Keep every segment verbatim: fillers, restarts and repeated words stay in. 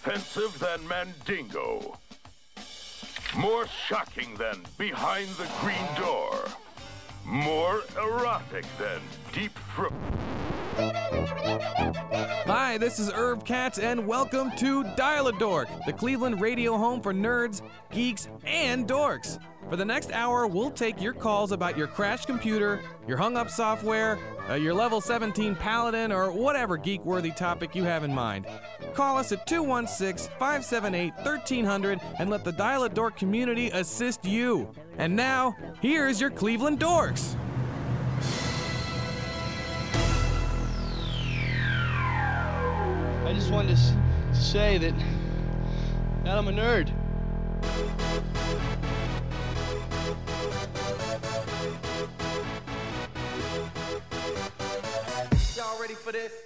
offensive than Mandingo. More shocking than Behind the Green Door. More erotic than Deep Throat. Hi, this is Irv Katz, and welcome to Dial-A-Dork, the Cleveland radio home for nerds, geeks, and dorks. For the next hour, we'll take your calls about your crashed computer, your hung-up software, uh, your level seventeen Paladin, or whatever geek-worthy topic you have in mind. Call us at two one six, five seven eight, one three zero zero and let the Dial-A-Dork community assist you. And now, here's your Cleveland Dorks. I just wanted to, s- to say that, that I'm a nerd. Y'all ready for this?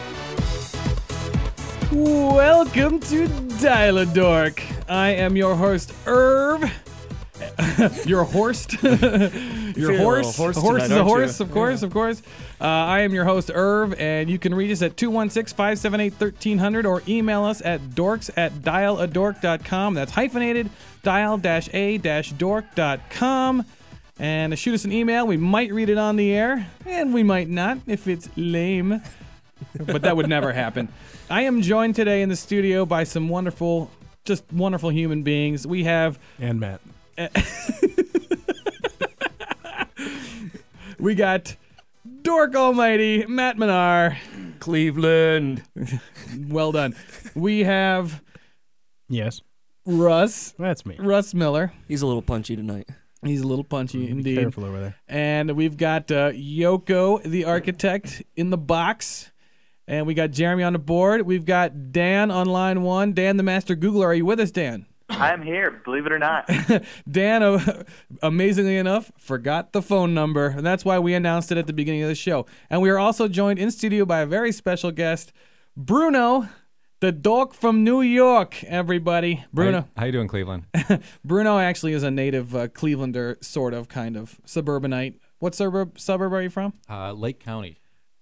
Welcome to Dial-A-Dork. I am your host, Irv. your horse? your horse? horse a horse tonight, is a aren't horse, you? of course, of course. Uh, I am your host, Irv, and you can reach us at two one six, five seven eight, one three zero zero or email us at dorks at dial a dork dot com. That's hyphenated, dial-a-dork dot com. And shoot us an email. We might read it on the air, and we might not if it's lame. But that would never happen. I am joined today in the studio by some wonderful, just wonderful human beings. We have... And Matt. we got Dork Almighty, Matt Minar. Cleveland. Well done. We have Yes. Russ. That's me. Russ Miller. He's a little punchy tonight. He's a little punchy, Be indeed. careful over there. And we've got uh, Yoko, the architect, in the box. And we got Jeremy on the board. We've got Dan on line one. Dan, the master Googler. Are you with us, Dan? I'm here, believe it or not. Dan, uh, amazingly enough, forgot the phone number. And that's why we announced it at the beginning of the show. And we are also joined in studio by a very special guest, Bruno, the dork from New York, everybody. Bruno. How, how you doing, Cleveland? Bruno actually is a native uh, Clevelander, sort of, kind of, suburbanite. What suburb suburb are you from? Uh, Lake County,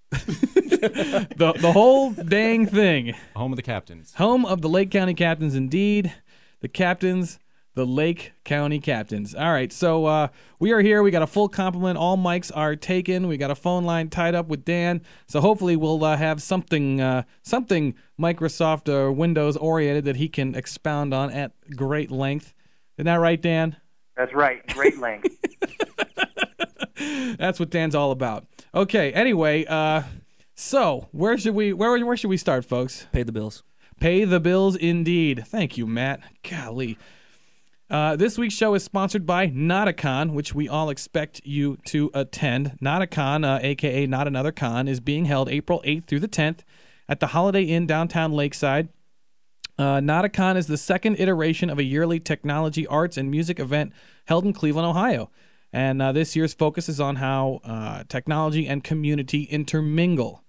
the the whole dang thing. home of the Captains. Home of the Lake County Captains, indeed. The Captains, the Lake County Captains. All right, so uh, we are here. We got a full complement. All mics are taken. We got a phone line tied up with Dan. So hopefully we'll uh, have something uh, something Microsoft or Windows oriented that he can expound on at great length. Isn't that right, Dan? That's right, great length. That's what Dan's all about. Okay. Anyway, uh, so where should we where where should we start, folks? Pay the bills. Pay the bills, indeed. Thank you, Matt. Golly. Uh, this week's show is sponsored by Nauticon, which we all expect you to attend. Nauticon, uh, a k a. Not Another Con, is being held April eighth through the tenth at the Holiday Inn downtown Lakeside. Uh, Nauticon is the second iteration of a yearly technology, arts, and music event held in Cleveland, Ohio. And uh, this year's focus is on how uh, technology and community intermingle.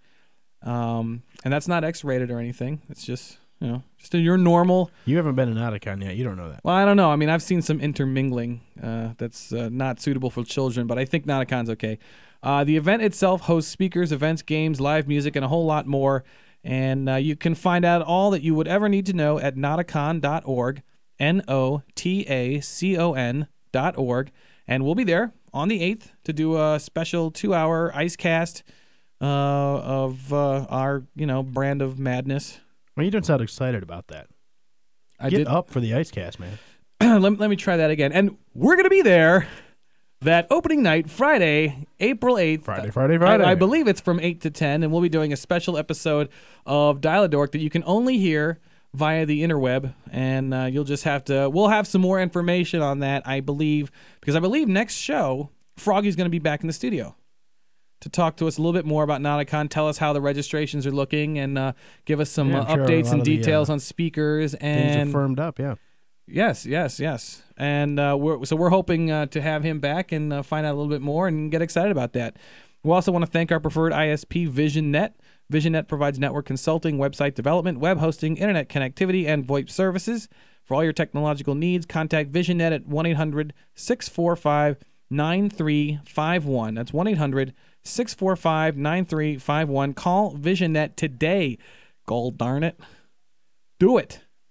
Um, and that's not X-rated or anything. It's just... You know, just a, your normal. You haven't been in Nauticon yet. You don't know that. Well, I don't know. I mean, I've seen some intermingling uh, that's uh, not suitable for children, but I think Nauticon's okay. Uh, the event itself hosts speakers, events, games, live music, and a whole lot more. And uh, you can find out all that you would ever need to know at nauticon dot org, N O T A C O N dot org. And we'll be there on the eighth to do a special two-hour ice cast uh, of uh, our, you know, brand of madness. Well, you don't sound excited about that. I Get did. up for the ice cast, man. let, let me try that again. And we're going to be there that opening night, Friday, April eighth. Friday, Friday, Friday. I, I believe it's from eight to ten, and we'll be doing a special episode of Dial-A-Dork that you can only hear via the interweb, and uh, you'll just have to, we'll have some more information on that, I believe, because I believe next show, Froggy's going to be back in the studio to talk to us a little bit more about Nauticon, tell us how the registrations are looking, and uh, give us some Yeah, uh, I'm sure a updates lot and of the, details uh, on speakers. Things And are firmed up, yeah. Yes, yes, yes. And uh, we're, so we're hoping uh, to have him back and uh, find out a little bit more and get excited about that. We also want to thank our preferred I S P, VisionNet. VisionNet provides network consulting, website development, web hosting, internet connectivity, and VoIP services. For all your technological needs, contact VisionNet at one eight hundred, six four five, nine three five one. That's one eight hundred, six four five, nine three five one. Call VisionNet today. Gold darn it. Do it.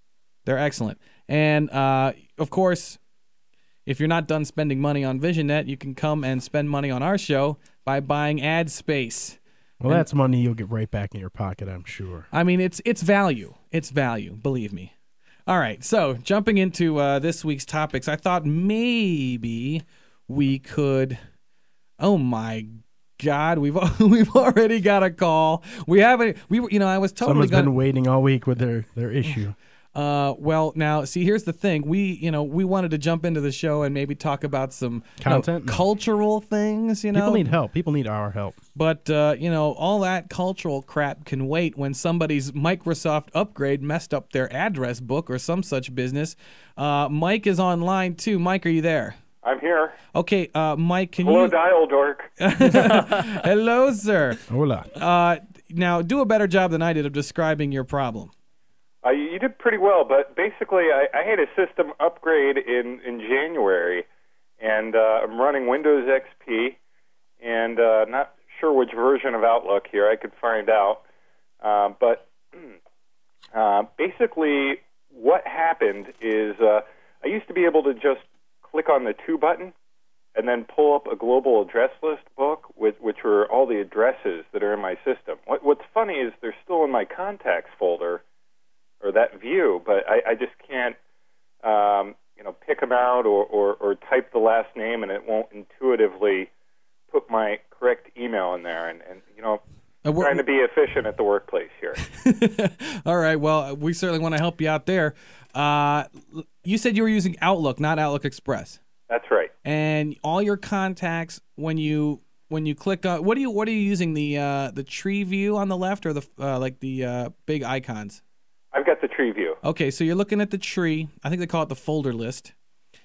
They're excellent. And, uh, of course, if you're not done spending money on VisionNet, you can come and spend money on our show by buying ad space. Well, And- that's money you'll get right back in your pocket, I'm sure. I mean, it's it's value. It's value, believe me. All right, so jumping into uh, this week's topics, I thought maybe we could. Oh my God, we've we've already got a call. We haven't. We were, you know, I was totally Someone's gonna. been waiting all week with their, their issue. Uh, well, now see, here's the thing. We, you know, we wanted to jump into the show and maybe talk about some you know, Content? No. cultural things. You know, People need help. People need our help. But, uh, you know, all that cultural crap can wait when somebody's Microsoft upgrade messed up their address book or some such business. Uh, Mike is online, too. Mike, are you there? I'm here. Okay, uh, Mike, can Hello, you... dial dork. Hello, sir. Hola. Uh, now, do a better job than I did of describing your problem. Uh, you did pretty well, but basically I, I had a system upgrade in, in January, and uh, I'm running Windows X P, and uh, not sure which version of Outlook here. I could find out. Uh, but uh, basically what happened is uh, I used to be able to just click on the To button and then pull up a global address list book, with, which were all the addresses that are in my system. What, what's funny is they're still in my contacts folder, or that view, but I, I just can't, um, you know, pick them out or, or, or type the last name, and it won't intuitively put my correct email in there. And, and you know, Uh, we're- trying to be efficient at the workplace here. All right, well, we certainly want to help you out there. Uh, you said you were using Outlook, not Outlook Express. That's right. And all your contacts, when you when you click on, what are you what are you using, the uh, the tree view on the left, or the uh, like the uh, big icons? I've got the tree view. Okay, so you're looking at the tree. I think they call it the folder list,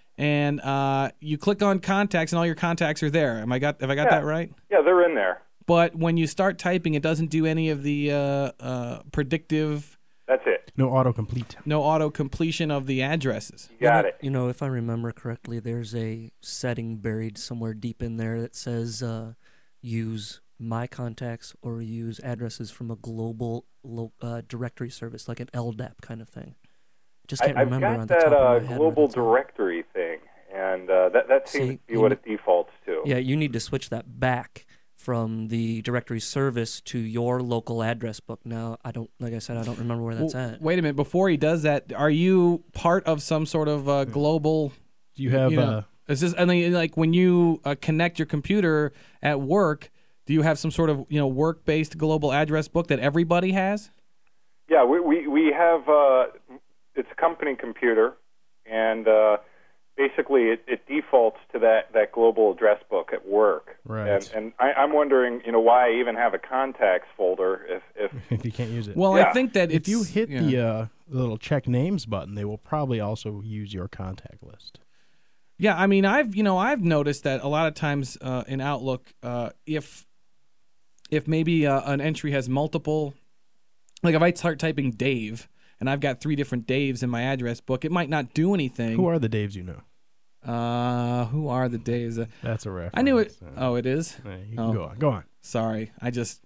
and uh, you click on contacts, and all your contacts are there. Am I got have I got Yeah. that right? Yeah, they're in there. But when you start typing, it doesn't do any of the uh, uh, predictive, That's it. No autocomplete. no auto completion of the addresses. You got you know, it. You know, if I remember correctly, there's a setting buried somewhere deep in there that says uh, use my contacts or use addresses from a global lo- uh, directory service, like an L D A P kind of thing. Just can't I, I've remember got on the that top uh, of my head. global what it's on. directory thing, and uh, that, that seems See, to be you what kn- it defaults to. Yeah, you need to switch that back from the directory service to your local address book. Now, I don't, like I said, I don't remember where that's Well, at. wait a minute. Before he does that, are you part of some sort of uh, global? Do you have you know, uh, is this? I mean, like when you uh, connect your computer at work, do you have some sort of you know work-based global address book that everybody has? Yeah, we we, we have, uh, it's a company computer, and uh, basically it, it defaults to that, that global address book at work. Right. And, and I, I'm wondering, you know, why I even have a contacts folder if, if if you can't use it? Well, Yeah. I think that if it's, you hit yeah. the uh, little check names button, they will probably also use your contact list. Yeah, I mean, I've you know I've noticed that a lot of times uh, in Outlook, uh, if if maybe uh, an entry has multiple, like if I start typing Dave and I've got three different Daves in my address book, it might not do anything. Who are the Daves you know? Uh, who are the Daves? Uh, That's a reference. I knew it. Uh, Oh, it is. yeah, you can Oh. go on. Go on. Sorry, I just,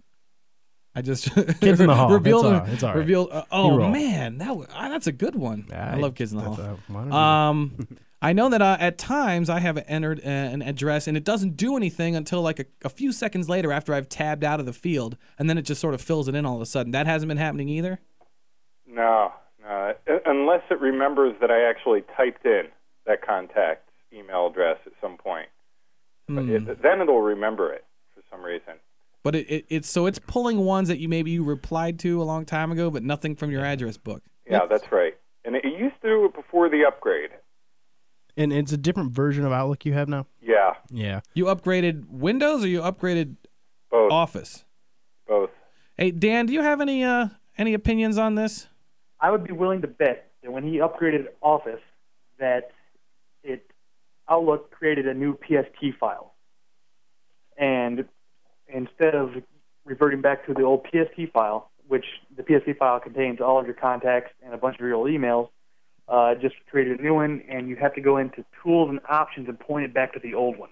I just Kids in the Hall. revealed. It's all- it's all right. Revealed. Uh, You oh roll. man, that was, uh, that's a good one. I, love Kids in the that's, Hall. uh, why don't you- Um, I know that uh, at times I have entered a, an address and it doesn't do anything until like a, a few seconds later after I've tabbed out of the field, and then it just sort of fills it in all of a sudden. That hasn't been happening either. no, no, unless it remembers that I actually typed in that contact email address at some point. But Hmm. it, then it'll remember it for some reason. But it, it it's so it's pulling ones that you maybe you replied to a long time ago, but nothing from your address book. Yeah, that's right. And it used to do it before the upgrade. And it's a different version of Outlook you have now? Yeah, Yeah. You upgraded Windows or you upgraded both. Office? Both. Hey Dan, do you have any uh any opinions on this? I would be willing to bet that when he upgraded Office, that it Outlook created a new P S T file, and instead of reverting back to the old P S T file, which the P S T file contains all of your contacts and a bunch of your old emails, uh, just created a new one, and you have to go into Tools and Options and point it back to the old one.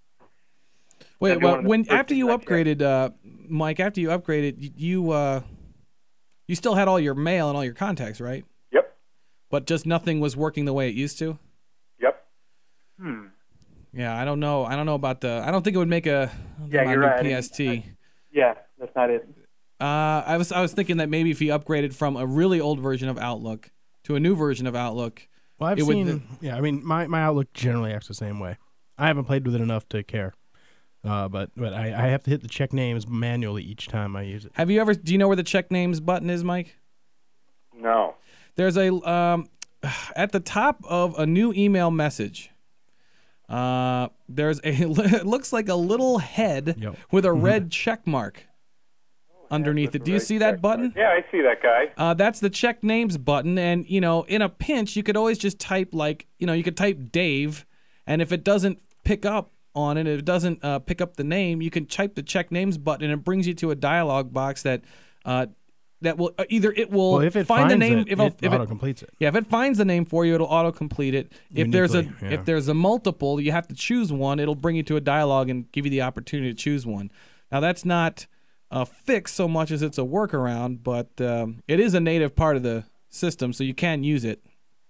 Wait, That'd be well, one of the when first after things you I'd check. upgraded, uh, Mike, after you upgraded, you, you uh, you still had all your mail and all your contacts, right? Yep. but just nothing was working the way it used to. Yep. Hmm. Yeah, I don't know. I don't know about the. I don't think it would make a. Yeah, a you're new right. P S T. Yeah, that's not it. Uh, I was I was thinking that maybe if he upgraded from a really old version of Outlook to a new version of Outlook. Well, I've it seen. Would, yeah, I mean, my, my Outlook generally acts the same way. I haven't played with it enough to care, uh, but but I, I have to hit the check names manually each time I use it. Have you ever? Do you know where the check names button is, Mike? No. There's a um, at the top of a new email message. Uh, there's a. It looks like a little head Yep. with a red check mark underneath it. Do you see that button? Yeah, I see that guy. Uh, that's the check names button, and you know, in a pinch, you could always just type like, you know, you could type Dave, and if it doesn't pick up on it, if it doesn't uh, pick up the name, you can type the check names button, and it brings you to a dialog box that, uh, that will uh, either it will Well, if it find the finds name, it, if it if auto-completes it. Yeah, if it finds the name for you, it'll auto-complete it. If there's a Uniquely, yeah. if there's a multiple, you have to choose one. It'll bring you to a dialog and give you the opportunity to choose one. Now that's not a fix so much as it's a workaround, but um, it is a native part of the system, so you can use it.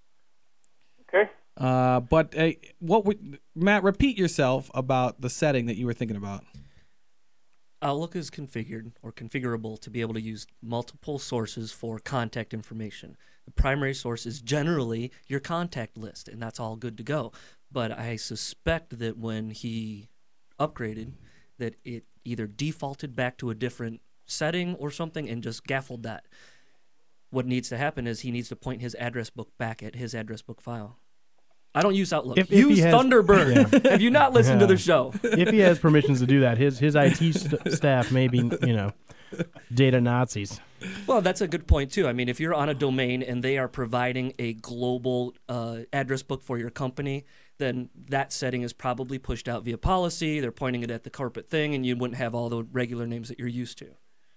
Okay. Uh, but uh, what would Matt repeat yourself about the setting that you were thinking about? Outlook is configured or configurable to be able to use multiple sources for contact information. The primary source is generally your contact list, and that's all good to go. But I suspect that when he upgraded, that it either defaulted back to a different setting or something and just gaffled that. What needs to happen is he needs to point his address book back at his address book file. I don't use Outlook. If- if he use has- Thunderbird. Yeah. Have you not listened to Yeah. the show? If he has permissions to do that, his his I T st- staff may be, you know, data Nazis. Well, that's a good point, too. I mean, if you're on a domain and they are providing a global uh, address book for your company, then that setting is probably pushed out via policy. They're pointing it at the corporate thing, and you wouldn't have all the regular names that you're used to.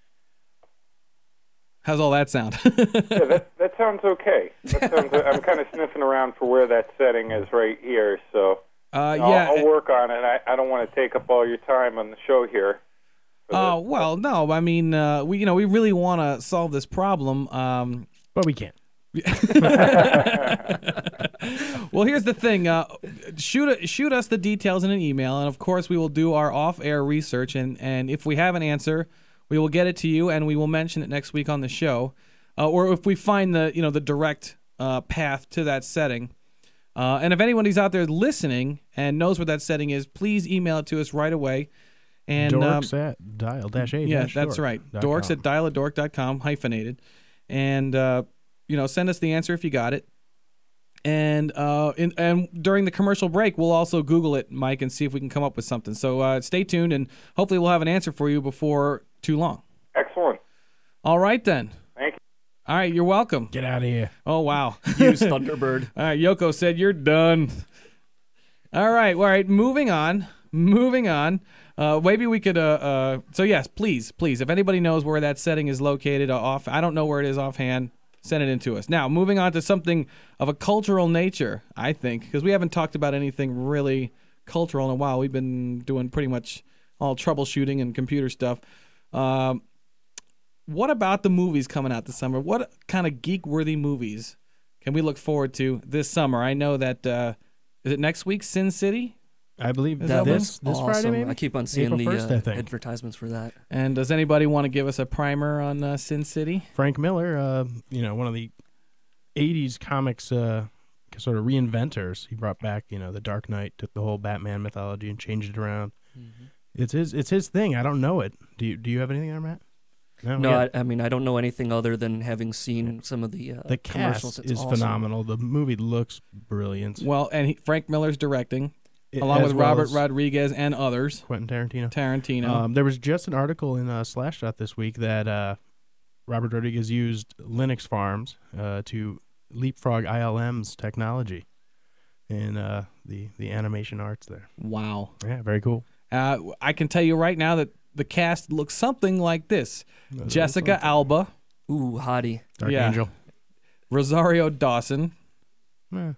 How's all that sound? Yeah, that that sounds okay. That sounds, I'm kind of sniffing around for where that setting is right here, so Uh, I'll, yeah. I'll work on it. I, I don't want to take up all your time on the show here. Oh well, no. I mean, uh, we you know we really want to solve this problem, um, but we can't. Well, here's the thing. Uh, shoot shoot us the details in an email, and of course we will do our off-air research. And, and if we have an answer, we will get it to you, and we will mention it next week on the show. Uh, or if we find the you know the direct uh, path to that setting. Uh, and if anybody's out there listening and knows what that setting is, please email it to us right away. And Dorks um, at dial dash a yeah, dash that's dork right. dot Dorks com. at dial a dork dot com, hyphenated. And, uh, you know, send us the answer if you got it. And uh, in, and during the commercial break, we'll also Google it, Mike, and see if we can come up with something. So uh, stay tuned, and hopefully we'll have an answer for you before too long. Excellent. All right, then. Thank you. All right, you're welcome. Get out of here. Oh, wow. Use Thunderbird. All right, Yoko said you're done. All right, all right, moving on. Moving on. Uh, maybe we could, uh, uh, so yes, please, please, if anybody knows where that setting is located uh, off, I don't know where it is offhand, send it in to us. Now, moving on to something of a cultural nature, I think, because we haven't talked about anything really cultural in a while. We've been doing pretty much all troubleshooting and computer stuff. Um, what about the movies coming out this summer? What kind of geek-worthy movies can we look forward to this summer? I know that, uh, is it next week, Sin City? I believe Is that that this this awesome. Friday maybe. I keep on seeing April the first, I uh, think. advertisements for that. And does anybody want to give us a primer on uh, Sin City? Frank Miller, uh, you know, one of the eighties comics uh, sort of reinventors. He brought back, you know, the Dark Knight, took the whole Batman mythology and changed it around. Mm-hmm. It's his it's his thing. I don't know it. Do you do you have anything there, Matt? No, we got- I, I mean, I don't know anything other than having seen some of the uh, the commercials. cast It's is awesome. phenomenal. The movie looks brilliant. Well, and he, Frank Miller's directing, It- along as with well Robert as Rodriguez and others. Quentin Tarantino. Tarantino. Um, there was just an article in uh, Slashdot this week that uh, Robert Rodriguez used Linux farms uh, to leapfrog I L M's technology in uh, the the animation arts there. Wow. Yeah, very cool. Uh, I can tell you right now that the cast looks something like this. No, Jessica something. Alba. Ooh, hottie. Dark Yeah. Angel. Rosario Dawson. Eh.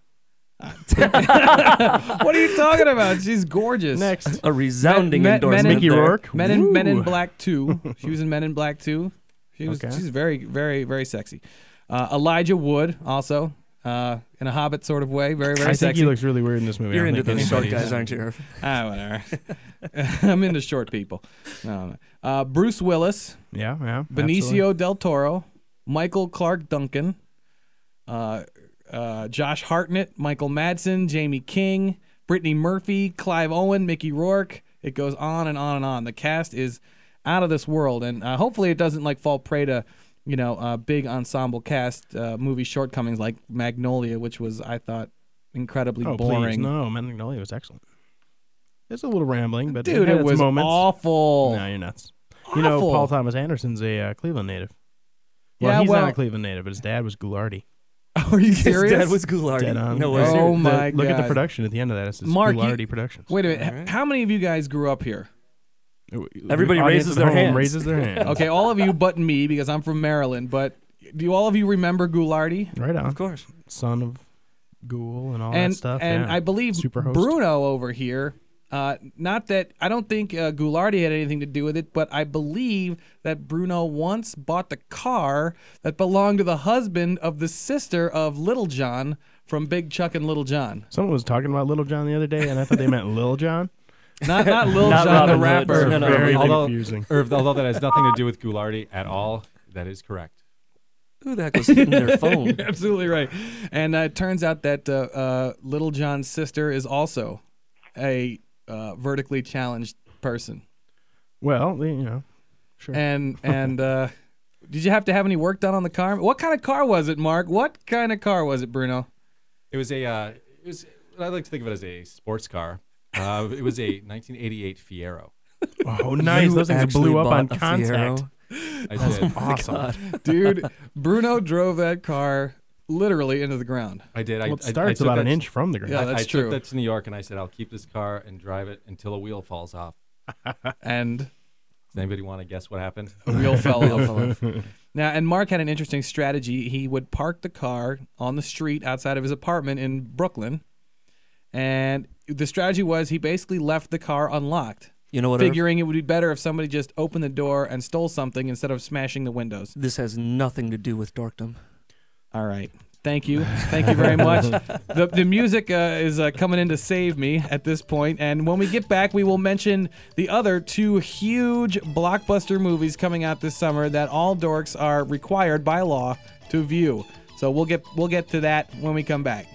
What are you talking about? She's gorgeous. Next. A resounding Men- endorsement. Men in, Mickey there. Rourke. Men in, Men in Woo. Black two. She was in Men in Black two. She was. Okay. She's very, very, very sexy. Uh, Elijah Wood also. uh, in a Hobbit sort of way. Very, very I sexy. think he looks really weird in this movie. You're I don't into think those short anybody's- guys, aren't you, Irv? Ah, whatever. I'm into short people. No, no. Uh, Bruce Willis, Yeah, yeah. Benicio absolutely. del Toro, Michael Clark Duncan, uh, uh, Josh Hartnett, Michael Madsen, Jamie King, Brittany Murphy, Clive Owen, Mickey Rourke. It goes on and on and on. The cast is out of this world, and uh, hopefully it doesn't like fall prey to, you know, uh, big ensemble cast uh, movie shortcomings like Magnolia, which was, I thought, incredibly Oh, boring. please, no, Magnolia was excellent. It's a little rambling, but Dude, it, had it its was moments. awful. No, you're nuts. You know, Awful. Paul Thomas Anderson's a uh, Cleveland native. Well, Yeah, he's well- not a Cleveland native, but his dad was Ghoulardi. Are you serious? His dad was Ghoulardi. Dead on. No Yeah. way. Oh The- my Look at the God. production at the end of that. It says Mark, you- Ghoulardi Productions. Wait a minute. All right. How many of you guys grew up here? Everybody The audience raises at their home hands. Raises their hands. Okay, all of you but me because I'm from Maryland. But do all of you remember Ghoulardi? Right on. Of course. Son of Ghoul and all and that stuff. and yeah. I believe Superhost. Bruno over here. Uh, not that I don't think uh, Ghoulardi had anything to do with it, but I believe that Bruno once bought the car that belonged to the husband of the sister of Little John from Big Chuck and Little John. Someone was talking about Little John the other day, and I thought they meant Lil John. Not not Lil Not John the Robin Hood. rapper. No, no, Very although, confusing. Irv, although that has nothing to do with Ghoulardi at all, that is correct. Who the heck was hitting their phone? You're absolutely right. And uh, it turns out that uh, uh, Little John's sister is also a uh, vertically challenged person. Well, you know, sure. And and uh, did you have to have any work done on the car? What kind of car was it, Mark? What kind of car was it, Bruno? It was a, uh, it was. I like to think of it as a sports car. Uh, it was a nineteen eighty-eight Fiero. Oh, nice. You Those things actually blew up on bought a contact. Fiero? I did. Awesome. Dude, Bruno drove that car literally into the ground. I did. I, Well, it I- I starts took about an that- inch from the ground. Yeah, I- that's I true. took that to New York and I said, I'll keep this car and drive it until a wheel falls off. And Does anybody want to guess what happened? a wheel fell off. Now, and Mark had an interesting strategy. He would park the car on the street outside of his apartment in Brooklyn. And the strategy was he basically left the car unlocked, You know what? Irv? figuring it would be better if somebody just opened the door and stole something instead of smashing the windows. This has nothing to do with dorkdom. All right. Thank you. Thank you very much. The the music uh, is uh, coming in to save me at this point. And when we get back, we will mention the other two huge blockbuster movies coming out this summer that all dorks are required by law to view. So we'll get we'll get to that when we come back.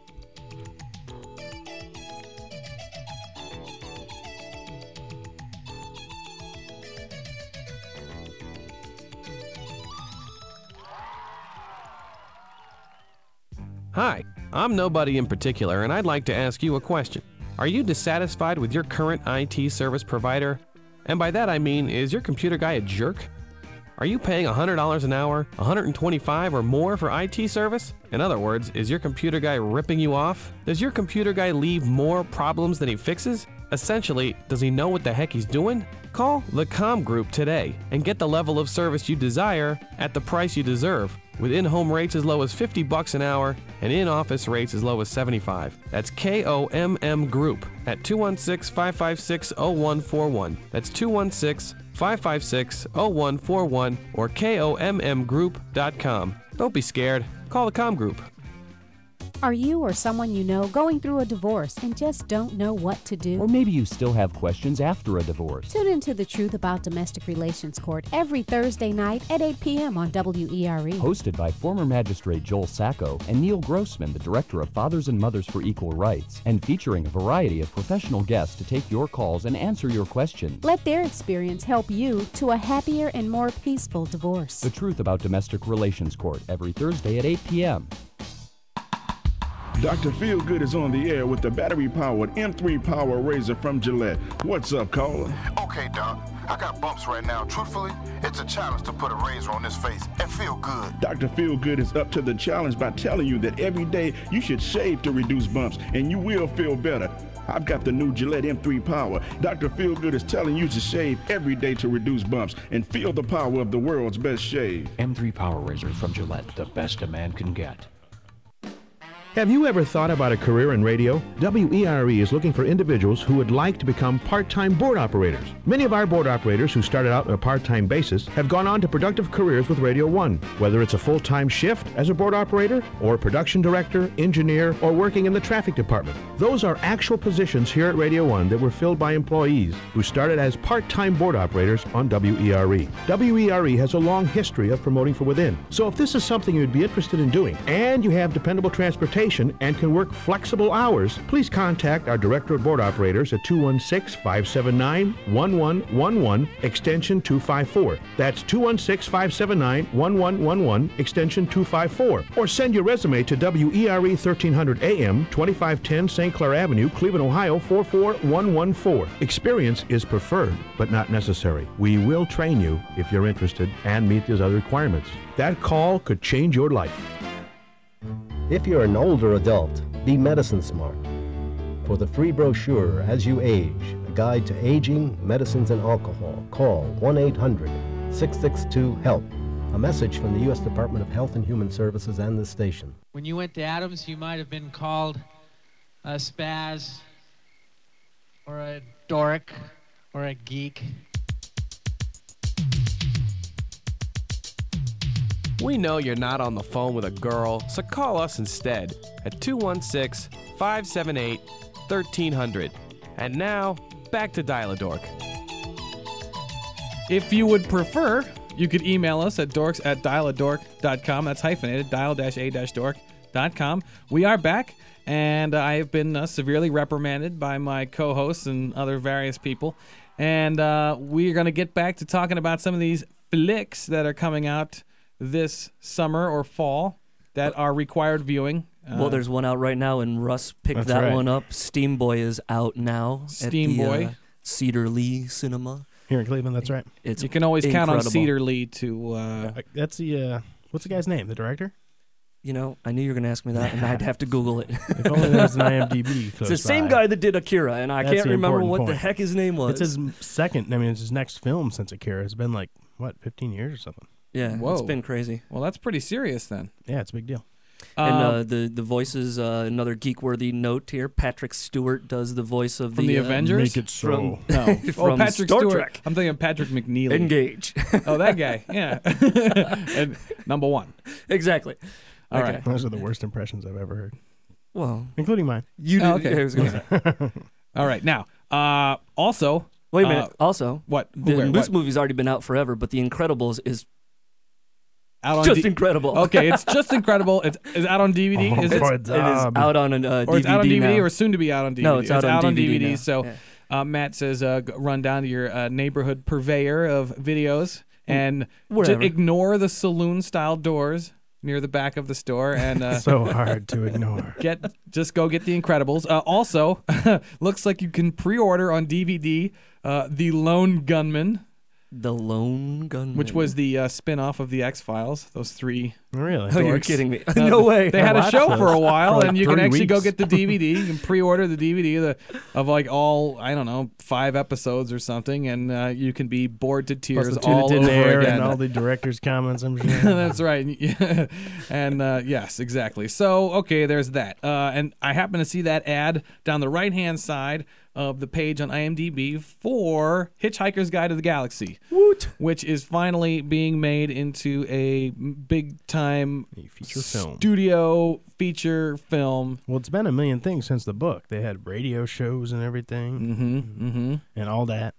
Hi, I'm nobody in particular, and I'd like to ask you a question. Are you dissatisfied with your current I T service provider? And by that I mean, is your computer guy a jerk? Are you paying one hundred dollars an hour, one hundred twenty-five dollars or more for I T service? In other words, is your computer guy ripping you off? Does your computer guy leave more problems than he fixes? Essentially, does he know what the heck he's doing? Call the Com Group today and get the level of service you desire at the price you deserve, with in-home rates as low as fifty bucks an hour and in-office rates as low as seventy-five. That's K O M M Group at two one six, five five six, zero one four one. That's two one six, five five six, zero one four one or K O M M group dot com. Don't be scared. Call the Com Group. Are you or someone you know going through a divorce and just don't know what to do? Or maybe you still have questions after a divorce. Tune into The Truth About Domestic Relations Court every Thursday night at eight p.m. on W E R E. Hosted by former Magistrate Joel Sacco and Neil Grossman, the Director of Fathers and Mothers for Equal Rights, and featuring a variety of professional guests to take your calls and answer your questions. Let their experience help you to a happier and more peaceful divorce. The Truth About Domestic Relations Court every Thursday at eight p.m. Doctor Feelgood is on the air with the battery-powered M three Power Razor from Gillette. What's up, caller? Okay, Doc. I got bumps right now. Truthfully, it's a challenge to put a razor on this face and feel good. Doctor Feelgood is up to the challenge by telling you that every day you should shave to reduce bumps, and you will feel better. I've got the new Gillette M three Power. Doctor Feelgood is telling you to shave every day to reduce bumps and feel the power of the world's best shave. M three Power Razor from Gillette, the best a man can get. Have you ever thought about a career in radio? W E R E is looking for individuals who would like to become part-time board operators. Many of our board operators who started out on a part-time basis have gone on to productive careers with Radio One, whether it's a full-time shift as a board operator or production director, engineer, or working in the traffic department. Those are actual positions here at Radio One that were filled by employees who started as part-time board operators on W E R E. W E R E has a long history of promoting from within. So if this is something you'd be interested in doing and you have dependable transportation and can work flexible hours, please contact our Director of Board Operators at two one six, five seven nine, one one one one, extension two five four. That's two one six, five seven nine, one one one one, extension two five four. Or send your resume to W E R E thirteen hundred A M, twenty-five ten Saint Clair Avenue, Cleveland, Ohio four four one one four. Experience is preferred, but not necessary. We will train you if you're interested and meet these other requirements. That call could change your life. If you're an older adult, be medicine smart. For the free brochure, As You Age, a guide to aging, medicines, and alcohol, call one eight hundred, six six two, HELP. A message from the U S Department of Health and Human Services and this station. When you went to Adams, you might have been called a spaz, or a dork, or a geek. We know you're not on the phone with a girl, so call us instead at two one six, five seven eight, one three zero zero. And now, back to Dial-A-Dork. If you would prefer, you could email us at dorks at dial a dork dot com. That's hyphenated, dial-a-dork dot com. We are back, and I have been uh, severely reprimanded by my co-hosts and other various people. And uh, we're going to get back to talking about some of these flicks that are coming out this summer or fall that are required viewing. Uh, Well, there's one out right now, and Russ picked That's that right. one up. Steam Boy is out now Steam at the, Boy. uh, Cedar Lee Cinema. Here in Cleveland, that's right. It's you can always count on incredible. Cedar Lee to... Uh, That's the, uh, what's the guy's name, the director? You know, I knew you were going to ask me that, and I'd have to Google it. If only there was an I M D B It's close the same by. guy that did Akira, and I That's can't the remember important what the point. heck his name was. It's his m- second, I mean, it's his next film since Akira. It's been like, what, fifteen years or something? Yeah, Whoa. it's been crazy. Well, that's pretty serious then. Yeah, it's a big deal. And Um, uh, the the voices, uh, another geek-worthy note here. Patrick Stewart does the voice of From the, the uh, Avengers? Make it so. From, no. from oh, Patrick Star Stewart. Trek. I'm thinking of Patrick McNeely. Engage. Oh, that guy. Yeah. And number one. Exactly. All Okay. right. Those are the worst impressions I've ever heard, Well, including mine. you. Oh, did- okay. yeah, I was gonna say. All right. Now, uh, also... Wait a uh, minute. also, what? the Where? this What? movie's already been out forever, but The Incredibles is Out on just D- incredible. Okay, it's just incredible. It's is out on D V D. Oh, is it? boy, It is Dom. out on an, uh, Or it's out on D V D now. or soon to be out on D V D. No, it's out on D V D now. So Yeah. uh, Matt says, uh, g- run down to your uh, neighborhood purveyor of videos and Whatever. ju- ignore the saloon-style doors near the back of the store and uh, So hard to ignore. get just go get The Incredibles. Uh, also, looks like you can pre-order on D V D uh, The Lone Gunman, The Lone Gunman. which was the uh, spin-off of The X-Files. Those three. Really? Oh, you're dorks. kidding me. Uh, No way. They had I a watched show those for a while, for like and you can three actually go weeks. get the D V D. You can pre-order the D V D of, the, of like all, I don't know, five episodes or something, and uh, you can be bored to Plus tears the two that all didn't over air again. and all the director's comments, I'm sure. That's right. Yeah. And uh, yes, exactly. So, okay, there's that. Uh, and I happen to see that ad down the right-hand side of the page on I M D B for Hitchhiker's Guide to the Galaxy, Woot. which is finally being made into a big-time A feature film. studio feature film. Well, it's been a million things since the book. They had radio shows and everything, Mm-hmm. Mm-hmm. and all that.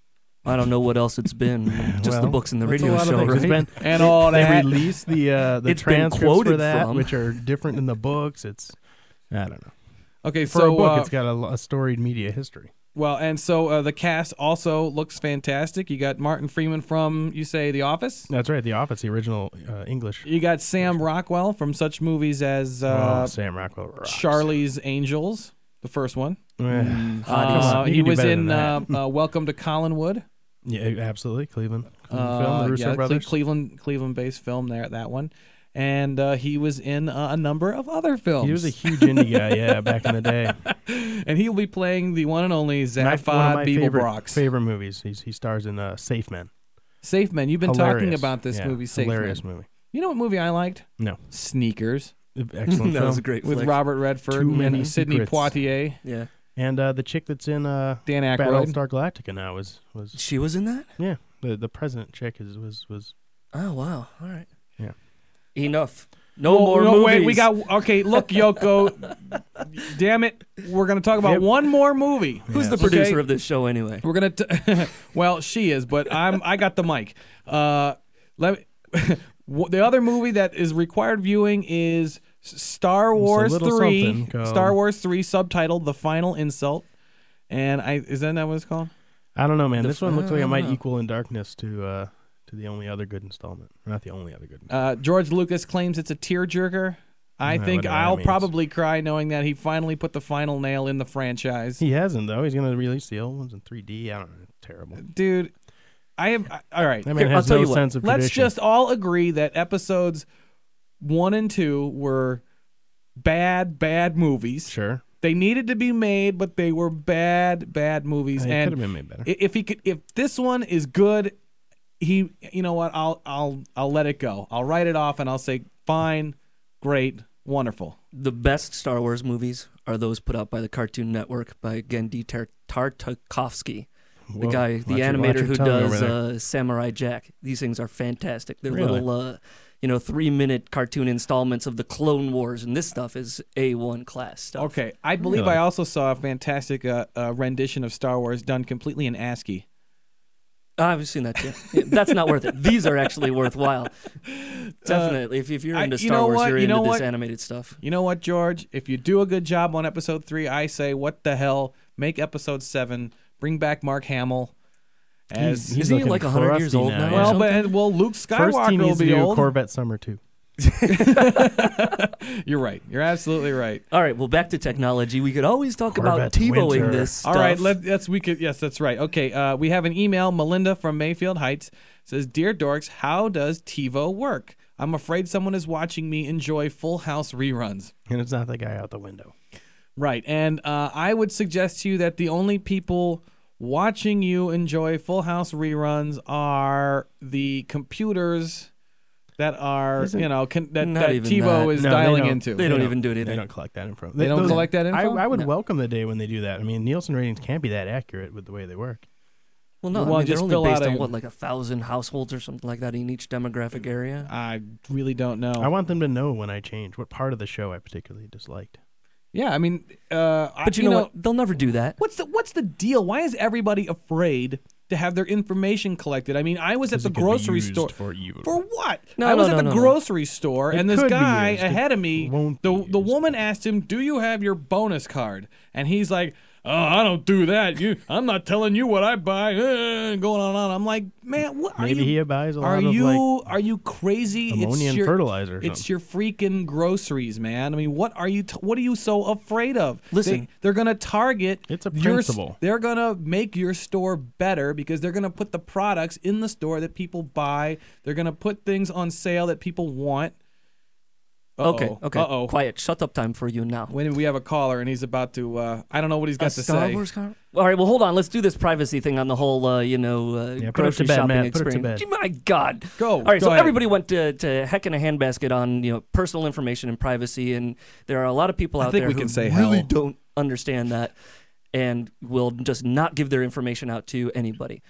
I don't know what else it's been. Just the Well, books and the that's a radio lot of show, things. right? It's been- And they- all They that. released the uh, the It's been transcripts for quoted that, from. which are different in the books. It's I don't know. Okay, For so a book, uh, it's got a, a storied media history. well, and so uh, the cast also looks fantastic. You got Martin Freeman from, you say, The Office. That's right. The Office, the original uh, English. You got Sam Rockwell from such movies as uh, oh, Sam Rockwell rocks. Charlie's Angels, the first one. Eh, come Uh, on, you he can do was better in than that. uh, uh, Welcome to Collinwood. Yeah, absolutely. Cleveland, Cleveland Uh, film, the Russo yeah, Cle- brothers. Cleveland, Cleveland-based film there, that one. And uh, he was in uh, a number of other films. He was a huge indie guy, yeah, back in the day. And he'll be playing the one and only My- Zaphod one of my favorite, Beeblebrox. favorite movies. He's, he stars in uh, Safe Men. Safe Men. You've been Hilarious. talking about this Yeah, movie, Safe hilarious Men. movie. You know what movie I liked? No. Sneakers. Excellent That film. was a great with flick. Robert Redford Too many and Sidney secrets. Poitier. Yeah. And uh, the chick that's in uh, Dan Battlestar Aykroyd. Galactica now was was She was in that? yeah the the president chick is was was Oh, wow. All right. yeah. Enough. No Well, more no, movies. Wait, we got okay. Look, Yoko. Damn it, we're gonna talk about Yep. one more movie. Who's the Okay? producer of this show anyway? We're gonna. T- well, she is, but I'm. I got the mic. Uh, let me. The other movie that is required viewing is Star Wars little three. something called- Star Wars three, subtitled "The Final Insult," and I is that not what it's called? I don't know, man. The This one looks like it might f- equal in darkness to uh to the only other good installment. Not the only other good. Uh, George Lucas claims it's a tearjerker. I Yeah, think whatever that I'll means. probably cry knowing that he finally put the final nail in the franchise. He hasn't though. He's gonna release the old ones in three D. I don't know. Terrible. Dude, I have. I- All right. That man Here, has I'll tell no you what. sense of Let's tradition. just all agree that episodes one and two were bad, bad movies. Sure. They needed to be made, but they were bad, bad movies. They and could have been made better. i- if he could, if this one is good, he, you know what? I'll, I'll, I'll let it go. I'll write it off, and I'll say, fine, great, wonderful. The best Star Wars movies are those put out by the Cartoon Network by Genndy Tar- Tartakovsky, the Whoa. guy, Watch the your- watch animator your who tongue over does there. uh, Samurai Jack. These things are fantastic. They're Really? little, uh, you know, three-minute cartoon installments of the Clone Wars, and this stuff is A one class stuff. Okay, I believe Really? I also saw a fantastic uh, uh, rendition of Star Wars done completely in ASCII. I've seen that too. Yeah, that's not worth it. These are actually worthwhile. Definitely. if, if you're I- into you Star know Wars, what? you're You into know this what? animated stuff. You know what, George? If you do a good job on episode three, I say, what the hell? Make episode seven. Bring back Mark Hamill. As He's- he's Isn't he looking like one hundred years crusty old now, now? yeah. or well, but something? well, Luke First, Skywalker he will needs to be do old. Corvette Summer too. You're right. You're absolutely right. All right, well, back to technology. We could always talk about Corvette TiVoing Winter. this stuff. All right, let, let's we could yes, that's right. Okay, uh, we have an email. Melinda from Mayfield Heights says, "Dear Dorks, how does TiVo work? I'm afraid someone is watching me enjoy Full House reruns." And it's not the guy out the window. Right, and uh, I would suggest to you that the only people watching you enjoy Full House reruns are the computers that are, Isn't- you know, con- that, Not that even TiVo that. is No, they dialing don't. into. They don't They even do They anything. don't collect that info. They don't collect that info? I, I would No. welcome the day when they do that. I mean, Nielsen ratings can't be that accurate with the way they work. Well, no, Well, I mean, just they're fill only based out on, a- what, like a thousand households or something like that in each demographic area? I really don't know. I want them to know when I change what part of the show I particularly disliked. yeah, I mean, uh, But you, know, what? They'll never do that. What's the what's the deal? Why is everybody afraid to have their information collected? I mean, I was at 'Cause the it could be grocery used store for evil. For what? No, I no, was no, at the no, no. grocery store, It and this could be guy used. It ahead of me, won't the be the used. woman asked him, "Do you have your bonus card?" And he's like, "Oh, I don't do that. You, I'm not telling you what I buy." Uh, going on and on. I'm like, man, what are Maybe you? he buys a Are lot you of like are you crazy? ammonia it's and your, fertilizer or It's something. your freaking groceries, man. I mean, what are you? T- what are you so afraid of? Listen. they, they're gonna target. It's a your s- principle. They're gonna make your store better because they're gonna put the products in the store that people buy. They're gonna put things on sale that people want. Uh-oh. Okay, okay. Uh-oh. Quiet. Shut up time for you now. When we have a caller and he's about to, uh, I don't know what he's got A to Star say. Wars car? All right, well, hold on. Let's do this privacy thing on the whole, uh, you know, uh, Yeah, put it grocery to bed, shopping Matt. Put it to experience. bed. My God. Go. All right, Go so ahead. everybody went to, to heck in a handbasket on, you know, personal information and privacy, and there are a lot of people I out think there we who can say really hell. don't understand that and will just not give their information out to anybody.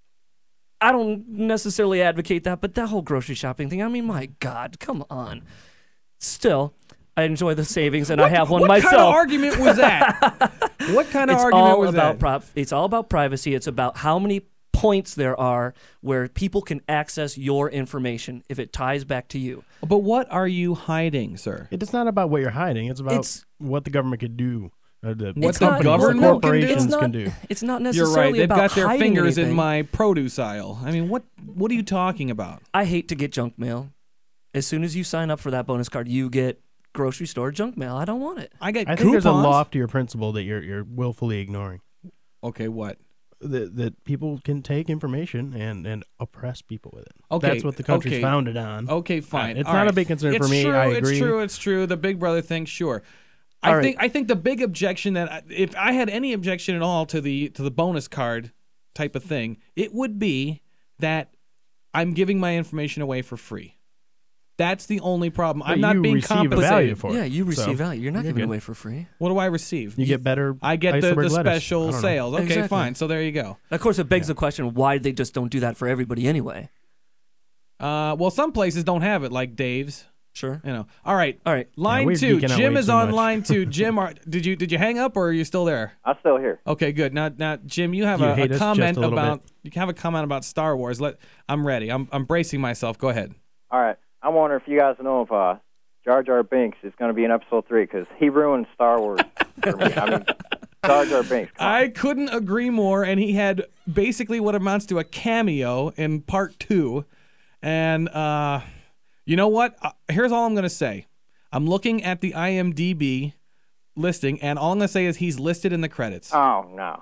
I don't necessarily advocate that, but that whole grocery shopping thing, I mean, my God, come on. Still, I enjoy the savings, and I have one what myself. kind of argument was that? What kind of it's argument all was about that? prop- it's all about privacy. It's about how many points there are where people can access your information if it ties back to you. But what are you hiding, sir? It's not about what you're hiding. It's about It's- what the government could do. Or the What It's the not- government no, can do? corporations It's not, can do. it's not You're necessarily right. They've about got their hiding fingers anything. in my produce aisle. I mean, what what are you talking about? I hate to get junk mail. As soon as you sign up for that bonus card, you get grocery store junk mail. I don't want it. I get I think coupons. there's a loftier principle that you're you're willfully ignoring. Okay, what? That that people can take information and, and oppress people with it. Okay, That's what the country's okay. founded on. Okay, fine. Uh, it's All not right. a big concern It's for me. True, I agree. It's true. It's true. The Big Brother thing, sure. I All right. think I think the big objection that I- if I had any objection at all to the to the bonus card type of thing, it would be that I'm giving my information away for free. That's the only problem. But I'm not you being receive a compensated. value for it. Yeah, you receive So, value. You're not you're giving good. away for free. What do I receive? You get better. I get the, iceberg the lettuce. I special don't know. sales. Okay, Exactly. fine. So there you go. Of course, it begs the question: why they just don't do that for everybody anyway? Uh, well, some places don't have it, like Dave's. Sure. You know. All right. All right. Line we're two. geeking out Jim way is too on much. line two. Jim, are, did you did you hang up or are you still there? I'm still here. Okay, good. Now, now, Jim, you have You a, hate a us just comment a little about bit. you have a comment about Star Wars. Let I'm ready. I'm I'm bracing myself. Go ahead. All right. I wonder if you guys know if uh, Jar Jar Binks is going to be in Episode three because he ruined Star Wars for me. I mean, Jar Jar Binks. I couldn't agree more. And he had basically what amounts to a cameo in part two. And uh, you know what? Uh, here's all I'm going to say. I'm looking at the I M D B listing, and all I'm going to say is he's listed in the credits. Oh, no.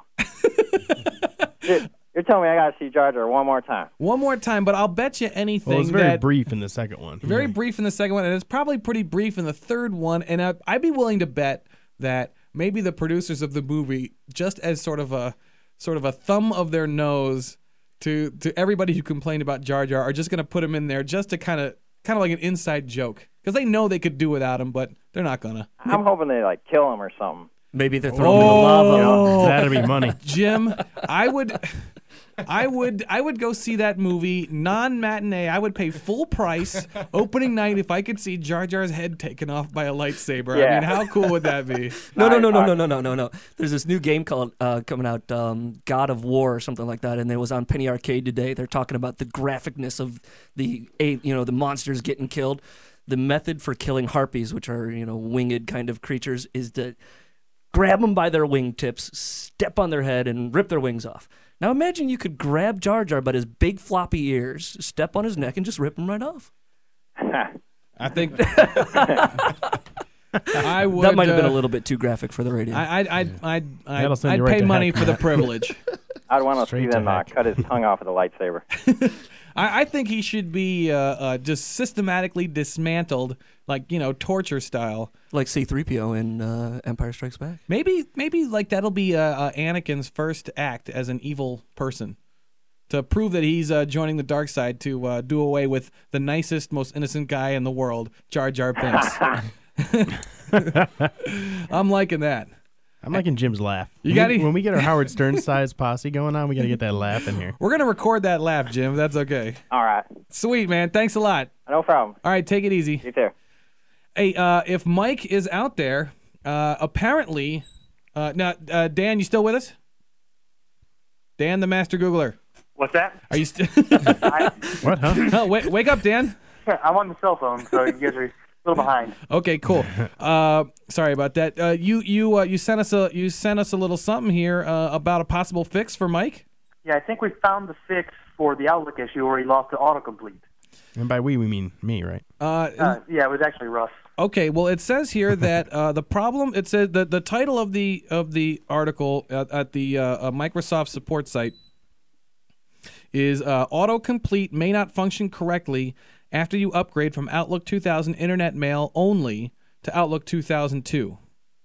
Dude, you're telling me I got to see Jar Jar one more time. One more time, but I'll bet you anything Well, it's very that brief in the second one. very brief in the second one, and it's probably pretty brief in the third one. And I, I'd be willing to bet that maybe the producers of the movie, just as sort of a sort of a thumb of their nose to to everybody who complained about Jar Jar, are just going to put him in there just to kind of kind of like an inside joke, because they know they could do without him, but they're not gonna. I'm hoping they, like, kill him or something. Maybe they're throwing him in the lava. Oh, That'd be money. Jim, I would, I would, I would go see that movie non-matinee. I would pay full price opening night if I could see Jar Jar's head taken off by a lightsaber. I Yeah. mean, how cool would that be? No, no, no, no, I- no, no, no, no, no. There's this new game called uh, coming out, um, God of War or something like that, and it was on Penny Arcade today. They're talking about the graphicness of the, a- you know, the monsters getting killed. The method for killing harpies, which are, you know, winged kind of creatures, is to grab them by their wingtips, step on their head, and rip their wings off. Now imagine you could grab Jar Jar by his big floppy ears, step on his neck, and just rip him right off. I think I would. That might have been uh, a little bit too graphic for the radio. I, I'd, I'd, I'd, I'd, That'll send I'd you right pay to money heck, for the Matt. privilege. I'd want to Straight see to them uh, heck. cut his tongue off with a lightsaber. I, I think he should be uh, uh, just systematically dismantled, like, you know, torture style. Like C three P O in uh, Empire Strikes Back. Maybe, maybe like that'll be uh, uh, Anakin's first act as an evil person, to prove that he's uh, joining the dark side to uh, do away with the nicest, most innocent guy in the world, Jar Jar Binks. I'm liking that. I'm liking Jim's laugh. You When gotta- we- when we get our Howard Stern size posse going on, we got to get that laugh in here. We're gonna record that laugh, Jim. That's okay. All right. Sweet, man. Thanks a lot. No problem. All right, take it easy. You too. Hey, uh, if Mike is out there, uh, apparently, uh, now, uh, Dan, you still with us? Dan, the master Googler. What's that? Are you still? What, huh? Oh, wait, wake up, Dan. I'm on the cell phone, so you guys are a little behind. Okay, cool. Uh, sorry about that. Uh, you you uh, you sent us a you sent us a little something here uh, about a possible fix for Mike. Yeah, I think we found the fix for the Outlook issue where he lost the autocomplete. And by we, we mean me, right? Uh, Uh, yeah, it was actually Russ. Okay, well, it says here that uh, the problem. It says the the title of the of the article at, at the uh, uh, Microsoft support site is uh, autocomplete may not function correctly after you upgrade from Outlook two thousand Internet Mail only to Outlook two thousand two.